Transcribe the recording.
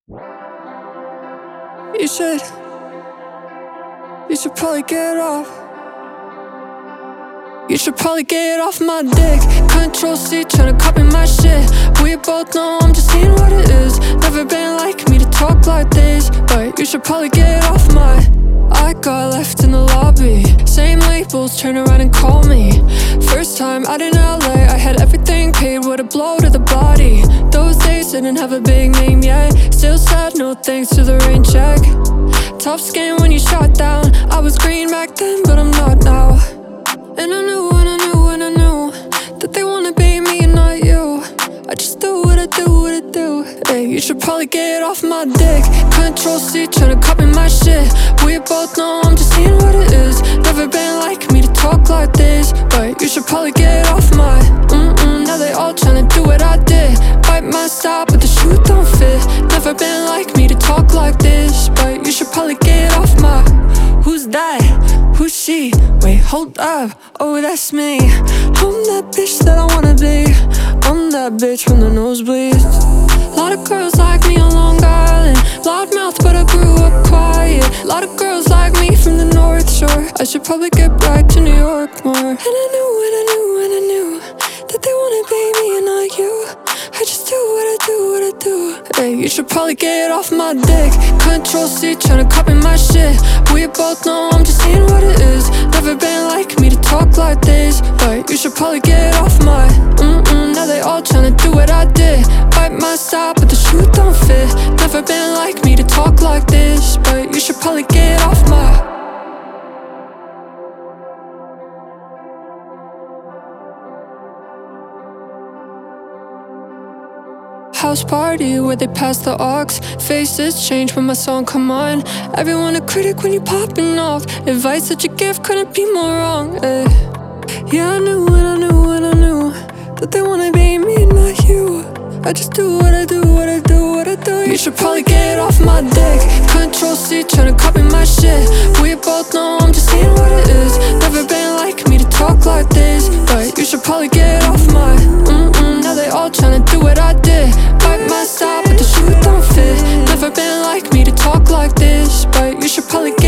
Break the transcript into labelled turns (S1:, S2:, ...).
S1: You should probably get off. You should probably get off my dick. Control C, tryna copy my shit. We both know I'm just seeing what it is. Never been like me to talk like this, but you should probably get off my. I got left in the lobby. Same labels, turn around and call me. First time out in LA, I had everything paid with a blow to the body. Those days didn't have a big name yet. Still sad, no thanks to the rain check. Tough skin when you shot down. I was green back then, but I'm not now. And I knew that they wanna be me and not you. I just do what I do. Hey, you should probably get off my dick. Control C, tryna copy my shit. We both know I'm just seeing what it is. Never been like me to talk like this, but you should probably get off my. Now they all tryna do what I did. Bite my style, but the shoe don't fit. Never been like me to talk like this, but you should probably get off my. Who's that? Who's she? Wait, hold up. Oh, that's me. I'm that bitch that I wanna be. I'm that bitch from the nosebleeds. Lot of girls like me on Long Island. Loud mouth, but I grew up quiet. Lot of girls like me from the North Shore. I should probably get back to New York more. And I knew that they wanna be me and not you. I just do what I do. Hey, you should probably get off my dick. Control C, tryna copy my shit. We both know I'm just seeing what it is. Never been like me to talk like this, but you should probably get off my. Now they all tryna do what I did. Bite my style, but the shoe don't fit. Never been like me to talk like this, but you should probably get off my. House party where they pass the aux. Faces change when my song come on. Everyone a critic when you popping off. Advice that you give couldn't be more wrong. Yeah, I knew that they wanna be me, not you. I just do what I do. You should probably get off my dick. Control C, tryna copy my shit. We both know I'm just seeing what it is. Never been like me to talk like this, but you should probably get off my. Now they all tryna do what I did. Bite my style, but the shoe don't fit. Never been like me to talk like this, but you should probably